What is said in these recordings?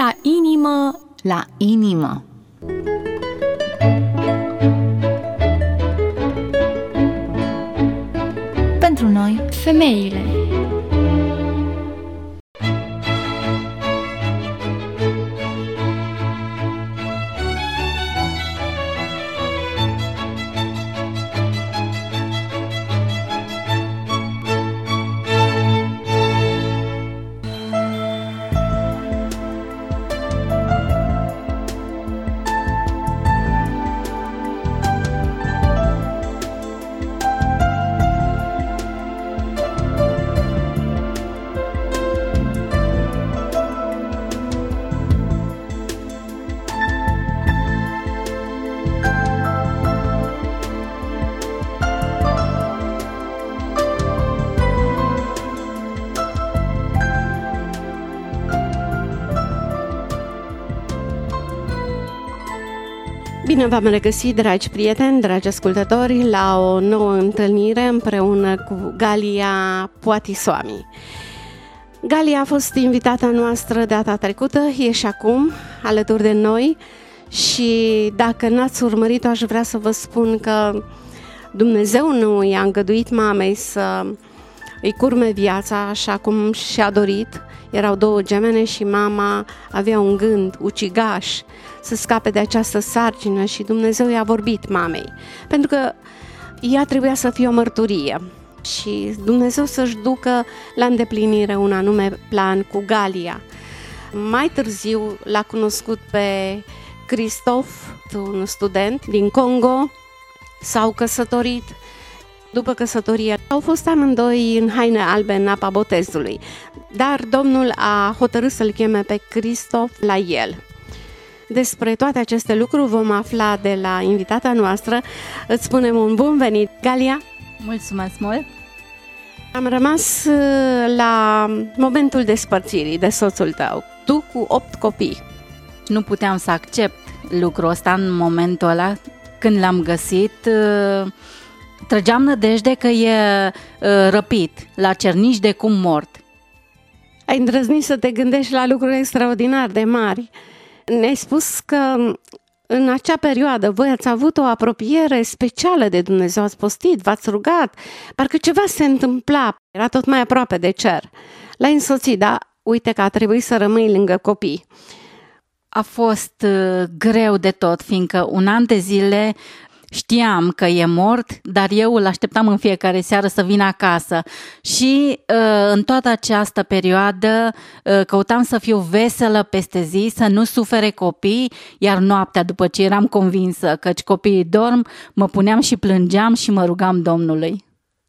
la inimă, la inimă. Pentru noi, femeile. Bine v-am regăsit, dragi prieteni, dragi ascultători, la o nouă întâlnire împreună cu Galia Poatisoami. Galia a fost invitata noastră data trecută, e și acum alături de noi și dacă n-ați urmărit-o, aș vrea să vă spun că Dumnezeu nu i-a îngăduit mamei să îi curme viața așa cum și-a dorit. Erau două gemene și mama avea un gând ucigaș să scape de această sarcină și Dumnezeu i-a vorbit mamei, pentru că ea trebuia să fie o mărturie și Dumnezeu să-și ducă la îndeplinire un anume plan cu Galia. Mai târziu l-a cunoscut pe Cristof, un student din Congo, s-au căsătorit. După căsătorie au fost amândoi în haine albe în apa botezului, dar Domnul a hotărât să-l cheme pe Cristof la el. Despre toate aceste lucruri vom afla de la invitata noastră. Îți spunem un bun venit, Galia! Mulțumesc mult! Am rămas la momentul despărțirii de soțul tău, tu cu 8 copii. Nu puteam să accept lucrul ăsta în momentul ăla. Când l-am găsit, trăgeam nădejde că e răpit, la cernici de cum mort. Ai îndrăznit să te gândești la lucruri extraordinar de mari. Ne-ai spus că în acea perioadă voi ați avut o apropiere specială de Dumnezeu, ați postit, v-ați rugat, parcă ceva se întâmpla, era tot mai aproape de cer. L-ai însoțit, dar uite că a trebuit să rămâi lângă copii. A fost greu de tot, fiindcă un an de zile știam că e mort, dar eu îl așteptam în fiecare seară să vină acasă și în toată această perioadă căutam să fiu veselă peste zi, să nu sufere copii, iar noaptea, după ce eram convinsă că copiii dorm, mă puneam și plângeam și mă rugam Domnului.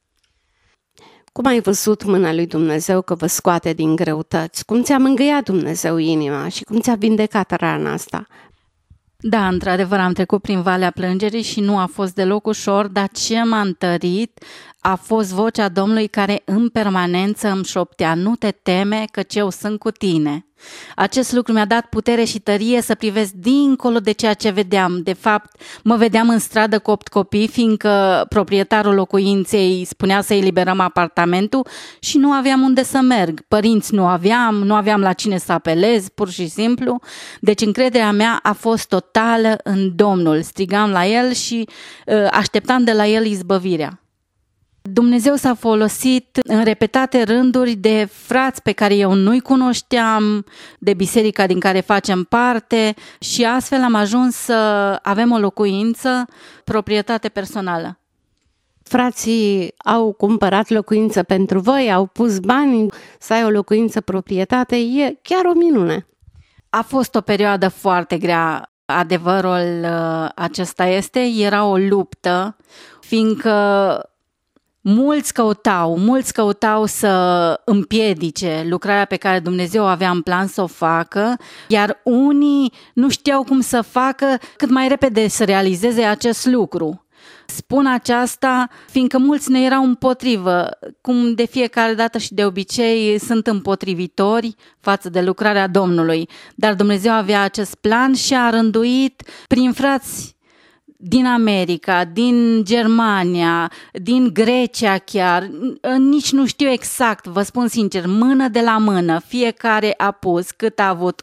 Cum ai văzut mâna lui Dumnezeu că vă scoate din greutăți? Cum ți-a mângâiat Dumnezeu inima și cum ți-a vindecat rana asta? Da, într-adevăr am trecut prin valea plângerii și nu a fost deloc ușor, dar ce m-a întărit a fost vocea Domnului care în permanență îmi șoptea: nu te teme, căci eu sunt cu tine. Acest lucru mi-a dat putere și tărie să privesc dincolo de ceea ce vedeam. De fapt, mă vedeam în stradă cu 8 copii, fiindcă proprietarul locuinței spunea să eliberăm apartamentul și nu aveam unde să merg. Părinți nu aveam la cine să apelez, pur și simplu. Deci încrederea mea a fost totală în Domnul. Strigam la El și așteptam de la El izbăvirea. Dumnezeu s-a folosit în repetate rânduri de frați pe care eu nu-i cunoșteam, de biserica din care facem parte și astfel am ajuns să avem o locuință, proprietate personală. Frații au cumpărat locuință pentru voi, au pus bani să ai o locuință proprietate, e chiar o minune. A fost o perioadă foarte grea, adevărul acesta este, era o luptă, fiindcă mulți căutau să împiedice lucrarea pe care Dumnezeu avea în plan să o facă, iar unii nu știau cum să facă cât mai repede să realizeze acest lucru. Spun aceasta fiindcă mulți ne erau împotrivă, cum de fiecare dată și de obicei sunt împotrivitori față de lucrarea Domnului, dar Dumnezeu avea acest plan și a rânduit prin frați din America, din Germania, din Grecia chiar, nici nu știu exact, vă spun sincer, mână de la mână, fiecare a pus cât a avut,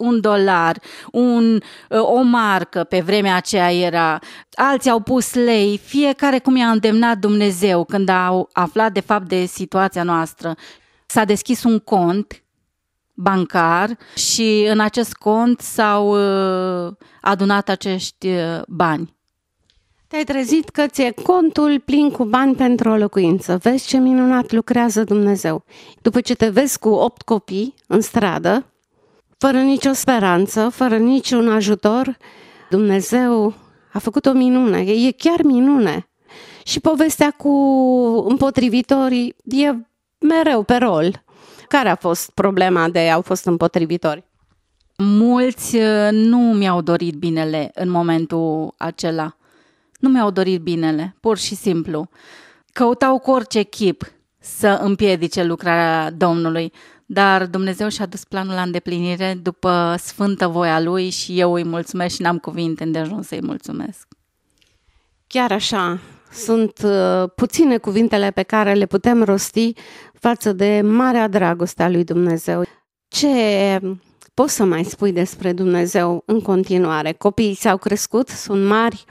$1, o marcă, pe vremea aceea era, alții au pus lei, fiecare cum i-a îndemnat Dumnezeu când au aflat de fapt de situația noastră. S-a deschis un cont bancar și în acest cont s-au adunat acești bani. Te-ai trezit că ți-e contul plin cu bani pentru o locuință. Vezi ce minunat lucrează Dumnezeu. După ce te vezi cu 8 copii în stradă, fără nicio speranță, fără niciun ajutor, Dumnezeu a făcut o minune. E chiar minune. Și povestea cu împotrivitorii e mereu pe rol. Care a fost problema de au fost împotrivitori? Mulți nu mi-au dorit binele în momentul acela. Nu mi-au dorit binele, pur și simplu. Căutau cu orice chip să împiedice lucrarea Domnului, dar Dumnezeu și-a dus planul la îndeplinire după sfântă voia Lui și eu îi mulțumesc și n-am cuvinte îndeajuns să-i mulțumesc. Chiar așa, sunt puține cuvintele pe care le putem rosti față de marea dragoste a lui Dumnezeu. Ce poți să mai spui despre Dumnezeu în continuare? Copiii s-au crescut, sunt mari.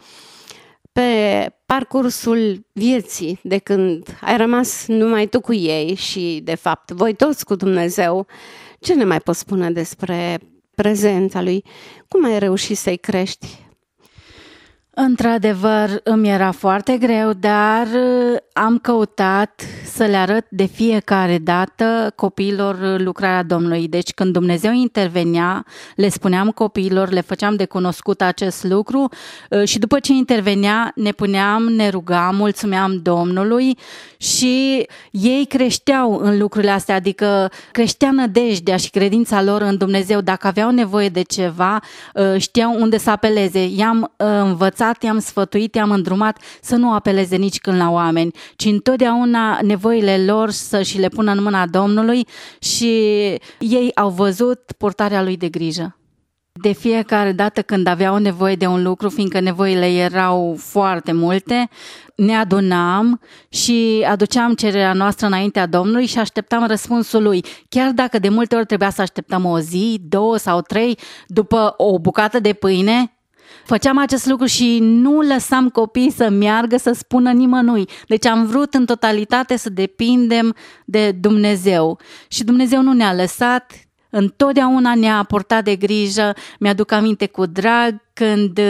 Pe parcursul vieții, de când ai rămas numai tu cu ei și, de fapt, voi toți cu Dumnezeu, ce ne mai poți spune despre prezența Lui? Cum ai reușit să-i crești? Într-adevăr, îmi era foarte greu, dar am căutat să le arăt de fiecare dată copiilor lucrarea Domnului. Deci când Dumnezeu intervenea, le spuneam copiilor, le făceam de cunoscut acest lucru și după ce intervenea, ne puneam, ne rugam, mulțumeam Domnului și ei creșteau în lucrurile astea, adică creștea nădejdea și credința lor în Dumnezeu. Dacă aveau nevoie de ceva, știau unde să apeleze. I-am învățat, i-am sfătuit, i-am îndrumat să nu apeleze nici când la oameni, ci întotdeauna nevoile lor să și le pună în mâna Domnului și ei au văzut purtarea Lui de grijă. De fiecare dată când aveau nevoie de un lucru, fiindcă nevoile erau foarte multe, ne adunam și aduceam cererea noastră înaintea Domnului și așteptam răspunsul Lui. Chiar dacă de multe ori trebuia să așteptăm o zi, 2 sau 3 după o bucată de pâine, făceam acest lucru și nu lăsam copiii să meargă să spună nimănui. Deci am vrut în totalitate să depindem de Dumnezeu. Și Dumnezeu nu ne-a lăsat, întotdeauna ne-a purtat de grijă. Mi-aduc aminte cu drag când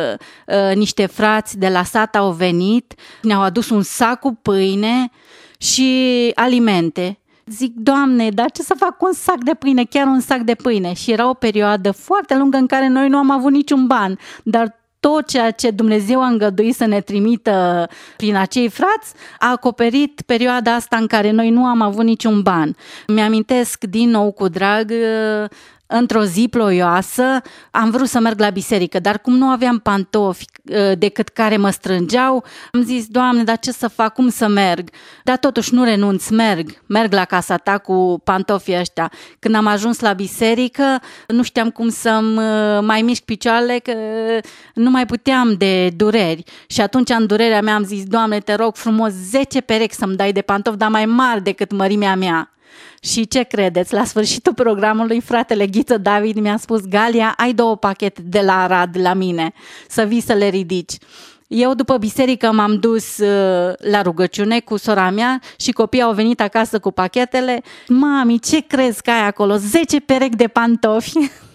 niște frați de la sat au venit, ne-au adus un sac cu pâine și alimente. Zic, Doamne, dar ce să fac cu un sac de pâine, chiar un sac de pâine? Și era o perioadă foarte lungă în care noi nu am avut niciun ban, dar tot ceea ce Dumnezeu a îngăduit să ne trimită prin acei frați a acoperit perioada asta în care noi nu am avut niciun ban. Mi-amintesc din nou cu drag, într-o zi ploioasă, am vrut să merg la biserică, dar cum nu aveam pantofi decât care mă strângeau, am zis, Doamne, dar ce să fac, cum să merg? Dar totuși nu renunț, merg la casa ta cu pantofii ăștia. Când am ajuns la biserică, nu știam cum să-mi mai mișc picioarele, că nu mai puteam de dureri. Și atunci, în durerea mea, am zis, Doamne, te rog frumos, 10 perechi să-mi dai de pantofi, dar mai mari decât mărimea mea. Și ce credeți? La sfârșitul programului, fratele Ghiță David mi-a spus, Galia, ai 2 pachete de la Arad la mine, să vii să le ridici. Eu după biserică m-am dus la rugăciune cu sora mea și copiii au venit acasă cu pachetele. Mami, ce crezi că ai acolo? 10 perechi de pantofi.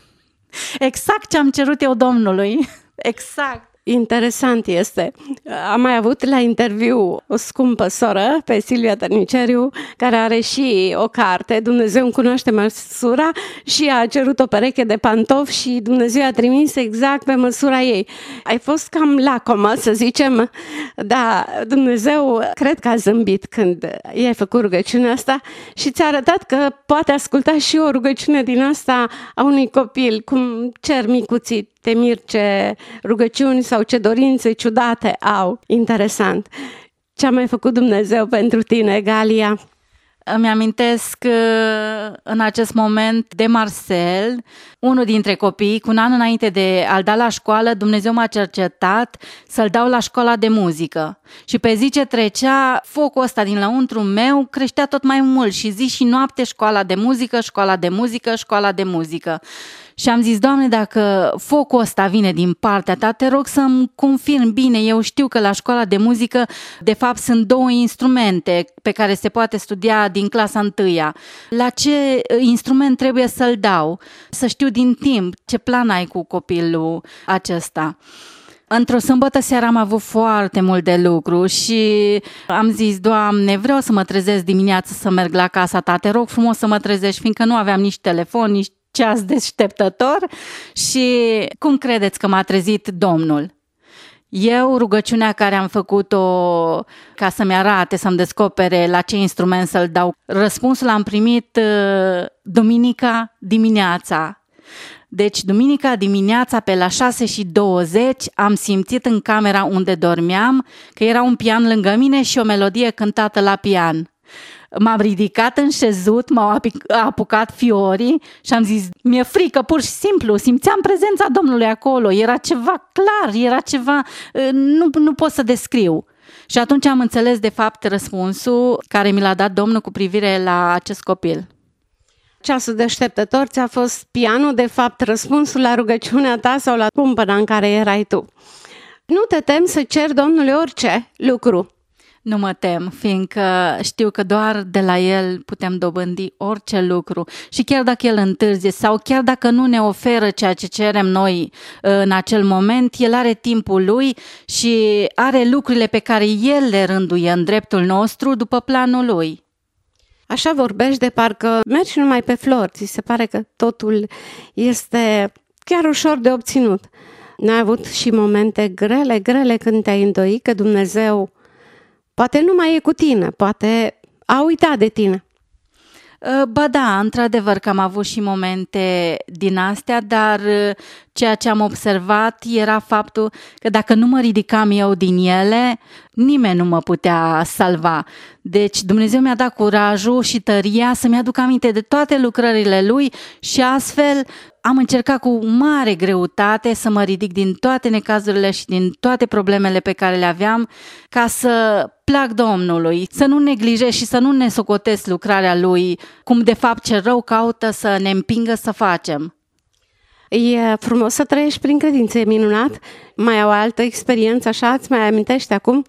Exact ce am cerut eu Domnului. Exact. Interesant este. Am mai avut la interviu o scumpă soră pe Silvia Tărniceriu, care are și o carte, Dumnezeu îmi cunoaște măsura, și a cerut o pereche de pantofi și Dumnezeu a trimis exact pe măsura ei. Ai fost cam lacomă, să zicem, dar Dumnezeu cred că a zâmbit când i-ai făcut rugăciunea asta și ți-a arătat că poate asculta și o rugăciune din asta a unui copil, cum cer micuții. Te miri ce rugăciuni sau ce dorințe ciudate au. Interesant. Ce a mai făcut Dumnezeu pentru tine, Galia? Îmi amintesc în acest moment de Marcel, unul dintre copii, cu un an înainte de a-l da la școală, Dumnezeu m-a cercetat să-l dau la școala de muzică. Și pe zi ce trecea, focul ăsta din lăuntru meu creștea tot mai mult și zi și noapte școala de muzică, școala de muzică, școala de muzică. Și am zis, Doamne, dacă focul ăsta vine din partea Ta, te rog să-mi confirm bine. Eu știu că la școala de muzică, de fapt, sunt 2 instrumente pe care se poate studia din clasa 1-a. La ce instrument trebuie să-l dau? Să știu din timp ce plan ai cu copilul acesta. Într-o sâmbătă seara am avut foarte mult de lucru și am zis, Doamne, vreau să mă trezesc dimineața să merg la casa Ta. Te rog frumos să mă trezești, fiindcă nu aveam nici telefon, nici ceas deșteptător. Și cum credeți că m-a trezit Domnul? Eu, rugăciunea care am făcut-o ca să-mi arate, să-mi descopere la ce instrument să-l dau, răspunsul l-am primit duminica dimineața. Deci, duminica dimineața, pe la 6:20, am simțit în camera unde dormeam că era un pian lângă mine și o melodie cântată la pian. M-am ridicat în șezut, m-au apucat fiorii și am zis, mi-e frică, pur și simplu, simțeam prezența Domnului acolo, era ceva clar, era ceva, nu pot să descriu. Și atunci am înțeles de fapt răspunsul care mi l-a dat Domnul cu privire la acest copil. Ceasul deșteptător ți-a fost pianul, de fapt, răspunsul la rugăciunea ta sau la cumpăna în care erai tu. Nu te temi să ceri Domnului orice lucru. Nu mă tem, fiindcă știu că doar de la El putem dobândi orice lucru și chiar dacă El întârzie sau chiar dacă nu ne oferă ceea ce cerem noi în acel moment, El are timpul Lui și are lucrurile pe care El le rânduie în dreptul nostru după planul Lui. Așa vorbești de parcă mergi numai pe flori, ți se pare că totul este chiar ușor de obținut. N-ai avut și momente grele când te-ai îndoit că Dumnezeu poate nu mai e cu tine, poate a uitat de tine. Ba da, într-adevăr că am avut și momente din astea, dar ceea ce am observat era faptul că dacă nu mă ridicam eu din ele, nimeni nu mă putea salva. Deci Dumnezeu mi-a dat curajul și tăria să-mi aduc aminte de toate lucrările Lui și astfel am încercat cu mare greutate să mă ridic din toate necazurile și din toate problemele pe care le aveam ca să plac Domnului, să nu neglijez și să nu ne socotesc lucrarea Lui, cum de fapt cel rău caută să ne împingă să facem. E frumos să trăiești prin credință, e minunat. Mai ai o altă experiență așa, îți mai amintești acum?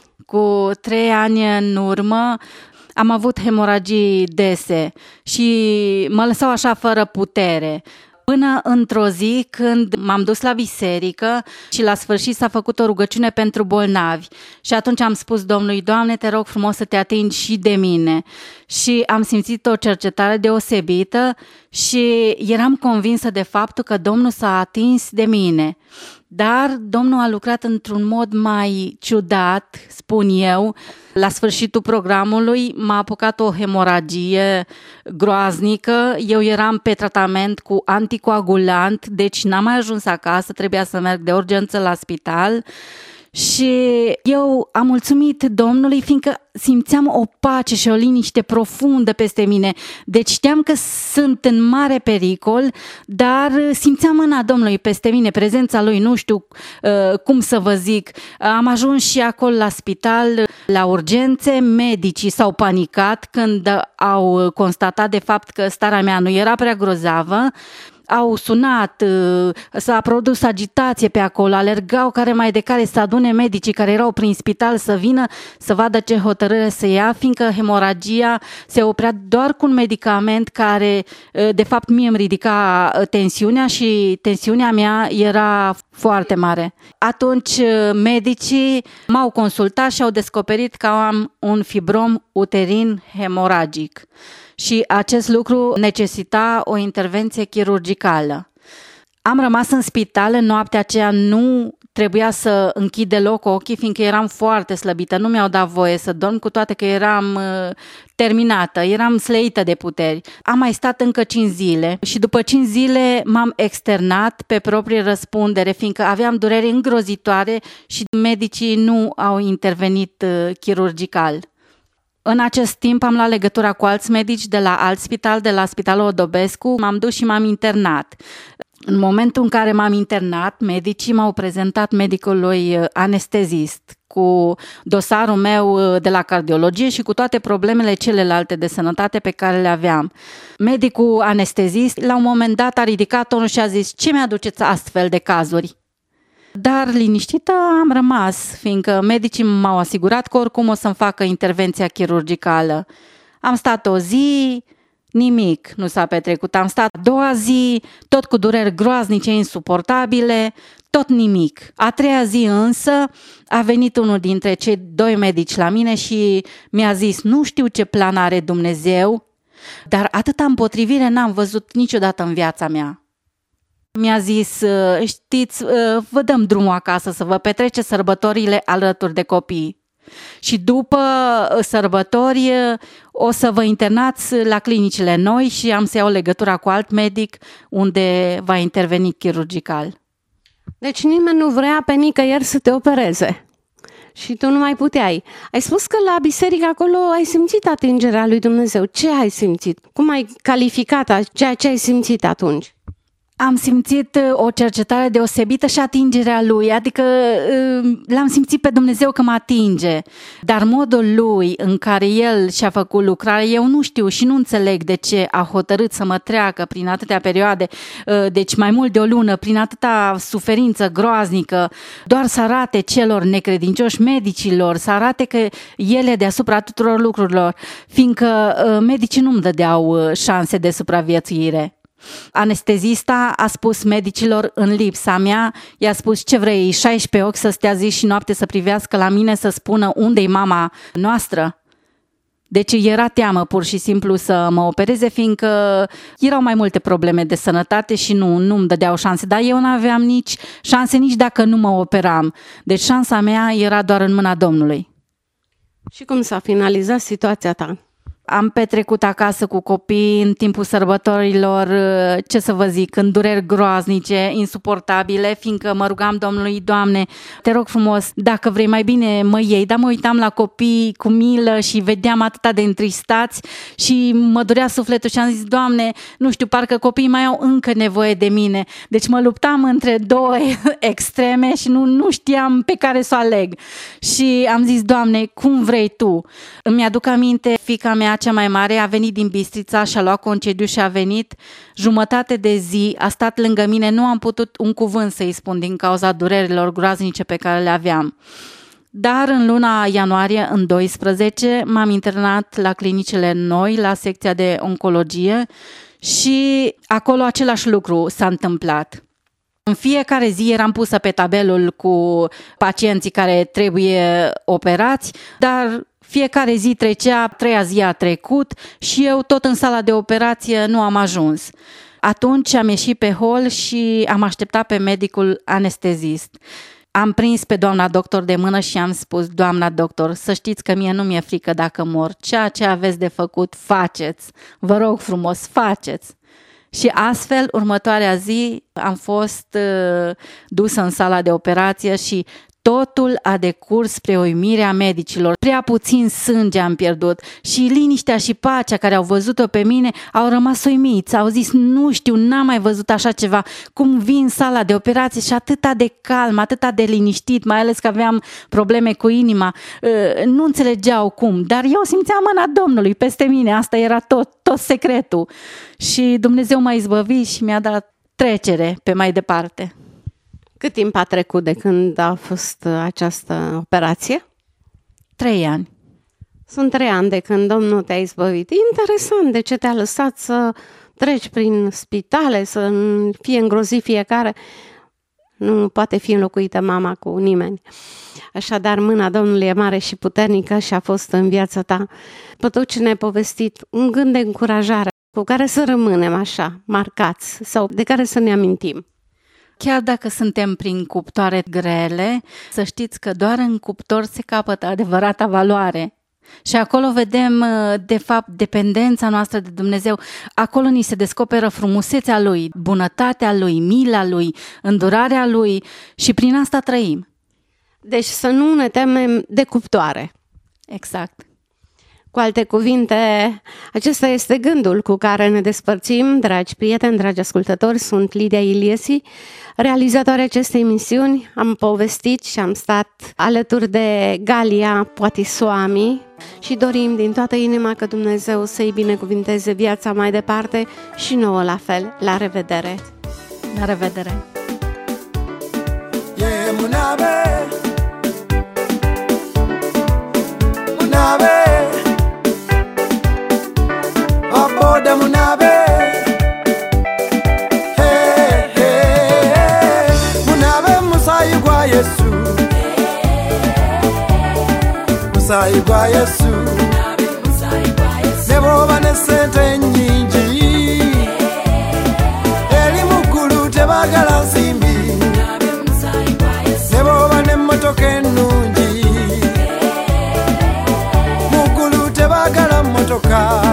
Cu 3 ani în urmă am avut hemoragii dese și mă lăsau așa fără putere. Până într-o zi când m-am dus la biserică și la sfârșit s-a făcut o rugăciune pentru bolnavi și atunci am spus Domnului, Doamne, te rog frumos să te atingi și de mine. Și am simțit o cercetare deosebită și eram convinsă de faptul că Domnul s-a atins de mine. Dar Domnul a lucrat într-un mod mai ciudat, spun eu. La sfârșitul programului m-a apucat o hemoragie groaznică. Eu eram pe tratament cu anticoagulant, deci n-am mai ajuns acasă, trebuia să merg de urgență la spital. Și eu am mulțumit Domnului, fiindcă simțeam o pace și o liniște profundă peste mine. Deci știam că sunt în mare pericol, dar simțeam mâna Domnului peste mine, prezența Lui, nu știu cum să vă zic. Am ajuns și acolo la spital, la urgențe, medicii s-au panicat când au constatat de fapt că starea mea nu era prea grozavă. Au sunat, s-a produs agitație pe acolo, alergau care mai de care să adune medicii care erau prin spital să vină să vadă ce hotărâre să ia, fiindcă hemoragia se oprea doar cu un medicament care de fapt mie îmi ridica tensiunea și tensiunea mea era foarte mare. Atunci medicii m-au consultat și au descoperit că am un fibrom uterin hemoragic. Și acest lucru necesita o intervenție chirurgicală. Am rămas în spital, în noaptea aceea nu trebuia să închid deloc ochii, fiindcă eram foarte slăbită, nu mi-au dat voie să dorm, cu toate că eram terminată, eram slăită de puteri. Am mai stat încă 5 zile și după 5 zile m-am externat pe proprie răspundere, fiindcă aveam dureri îngrozitoare și medicii nu au intervenit chirurgical. În acest timp am luat legătura cu alți medici de la alt spital, de la Spitalul Odobescu, m-am dus și m-am internat. În momentul în care m-am internat, medicii m-au prezentat medicului anestezist cu dosarul meu de la cardiologie și cu toate problemele celelalte de sănătate pe care le aveam. Medicul anestezist la un moment dat a ridicat tonul și a zis: ce mi-aduceți astfel de cazuri? Dar liniștită am rămas, fiindcă medicii m-au asigurat că oricum o să-mi facă intervenția chirurgicală. Am stat o zi, nimic nu s-a petrecut. Am stat a doua zi, tot cu dureri groaznice, insuportabile, tot nimic. A treia zi însă a venit unul dintre cei doi medici la mine și mi-a zis: nu știu ce plan are Dumnezeu, dar atâta împotrivire n-am văzut niciodată în viața mea. Mi-a zis: știți, vă dăm drumul acasă să vă petreceți sărbătorile alături de copii. Și după sărbători o să vă internați la clinicile noi și am să iau legătura cu alt medic unde va interveni chirurgical. Deci nimeni nu vrea pe nicăieri să te opereze și tu nu mai puteai. Ai spus că la biserică acolo ai simțit atingerea lui Dumnezeu. Ce ai simțit? Cum ai calificat ceea ce ai simțit atunci? Am simțit o cercetare deosebită și atingerea lui, adică l-am simțit pe Dumnezeu că mă atinge, dar modul lui în care el și-a făcut lucrarea, eu nu știu și nu înțeleg de ce a hotărât să mă treacă prin atâtea perioade, deci mai mult de o lună, prin atâta suferință groaznică, doar să arate celor necredincioși, medicilor, să arate că el e deasupra tuturor lucrurilor, fiindcă medicii nu-mi dădeau șanse de supraviețuire. Anestezista a spus medicilor în lipsa mea, i-a spus: ce vrei, 16 ochi să stea zi și noapte să privească la mine, să spună unde-i mama noastră? Deci era teamă pur și simplu să mă opereze, fiindcă erau mai multe probleme de sănătate și nu-mi dădeau șanse, dar eu n-aveam nici șanse nici dacă nu mă operam. Deci șansa mea era doar în mâna Domnului. Și cum s-a finalizat situația ta? Am petrecut acasă cu copii în timpul sărbătorilor, ce să vă zic, în dureri groaznice, insuportabile, fiindcă mă rugam Domnului: Doamne, te rog frumos, dacă vrei mai bine mă iei. Dar mă uitam la copii cu milă și vedeam atâta de întristați și mă durea sufletul și am zis: Doamne, nu știu, parcă copiii mai au încă nevoie de mine. Deci mă luptam între două extreme și nu știam pe care să o aleg. Și am zis: Doamne, cum vrei Tu? Îmi aduc aminte, fiica mea cea mai mare a venit din Bistrița și a luat concediu și a venit. Jumătate de zi a stat lângă mine, nu am putut un cuvânt să-i spun din cauza durerilor groaznice pe care le aveam. Dar în luna ianuarie, în 12, m-am internat la clinicile noi, la secția de oncologie și acolo același lucru s-a întâmplat. În fiecare zi eram pusă pe tabelul cu pacienții care trebuie operați, dar fiecare zi trecea, a treia zi a trecut și eu tot în sala de operație nu am ajuns. Atunci am ieșit pe hol și am așteptat pe medicul anestezist. Am prins pe doamna doctor de mână și am spus: doamna doctor, să știți că mie nu mi-e frică dacă mor. Ceea ce aveți de făcut, faceți. Vă rog frumos, faceți. Și astfel, următoarea zi am fost dusă în sala de operație și totul a decurs spre uimirea medicilor. Prea puțin sânge am pierdut și liniștea și pacea care au văzut-o pe mine au rămas uimiți. Au zis: nu știu, n-am mai văzut așa ceva. Cum vin în sala de operație și atâta de calm, atâta de liniștit, mai ales că aveam probleme cu inima. Nu înțelegeau cum, dar eu simțeam mâna Domnului peste mine. Asta era tot secretul. Și Dumnezeu m-a izbăvit și mi-a dat trecere pe mai departe. Cât timp a trecut de când a fost această operație? 3 ani. Sunt 3 ani de când Domnul te-a izbăvit. E interesant de ce te-a lăsat să treci prin spitale, să fie îngrozit fiecare. Nu poate fi înlocuită mama cu nimeni. Așadar, mâna Domnului e mare și puternică și a fost în viața ta. Pe tot ce ne-ai povestit, un gând de încurajare cu care să rămânem așa, marcați, sau de care să ne amintim. Chiar dacă suntem prin cuptoare grele, să știți că doar în cuptor se capătă adevărata valoare. Și acolo vedem, de fapt, dependența noastră de Dumnezeu. Acolo ni se descoperă frumusețea Lui, bunătatea Lui, mila Lui, îndurarea Lui și prin asta trăim. Deci să nu ne temem de cuptoare. Exact. Cu alte cuvinte, acesta este gândul cu care ne despărțim, dragi prieteni, dragi ascultători. Sunt Lidia Iliesi, realizatoarea acestei emisiuni. Am povestit și am stat alături de Galia Poatisoami și dorim din toată inima că Dumnezeu să-i binecuvinteze viața mai departe și nouă la fel. La revedere! La revedere! Aboda munabe, hey, hey, munabe musayi gwa Yesu, musayi gwa Yesu, nebo bane sente nyingi, eri mukulu tebagala nsimbi, nebo bane motoka ennungi, mukulu tebagala motoka.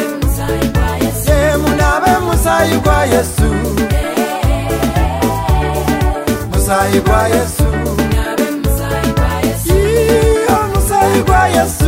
Musayi gwa Yesu, musayi gwa Yesu, musayi gwa Yesu,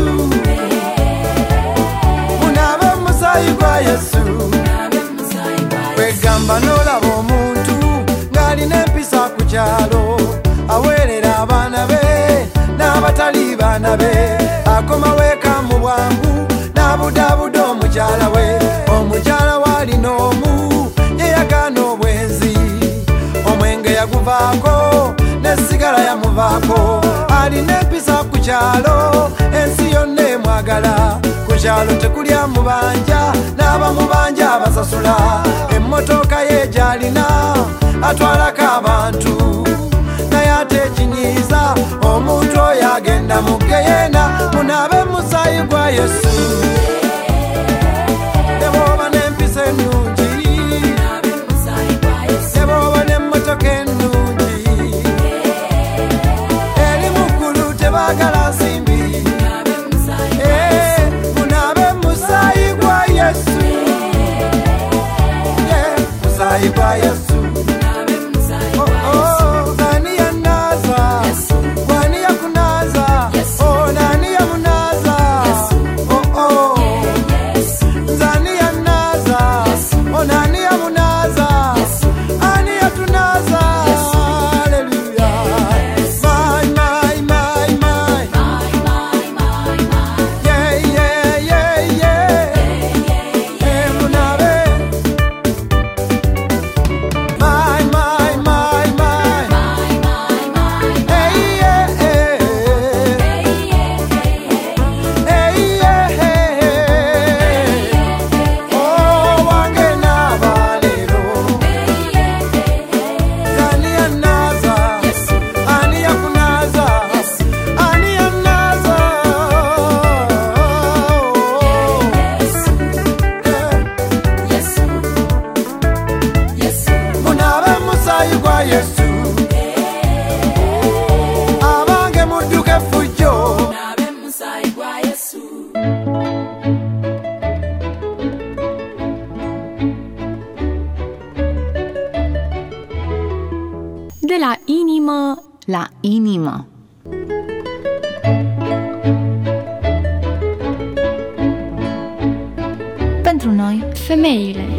munabe musayi gwa Yesu. Kwegamba n'olaba omuntu ng'alina empisa ku kyalo, aweerera abaana be n'abatali baana be, akoma weka mu bwangu n'abudaabuda omukyala we, omukyala w'alina omu yeyagaana obwenzi, omwenge yaguvaako n'essigala yamuvaako, alina empisa ku kyalo, ensi yonna emwagala, ku kyalo tekulya mubanja n'abamubanja abasasula, emmotoka ye gy'alina atwalako abantu, naye ate ekinyiiza omuntu oyo agenda mu Geyeena. Munabe musayi gwa Yesu, deboba n'empisa ennungi, deboba n'emmotoka ennungi, eri muggulu tebagala nsimbi, munabe musayi gwa Yesu, musayi gwa Yesu. De la inimă la inimă. Pentru noi, femeile.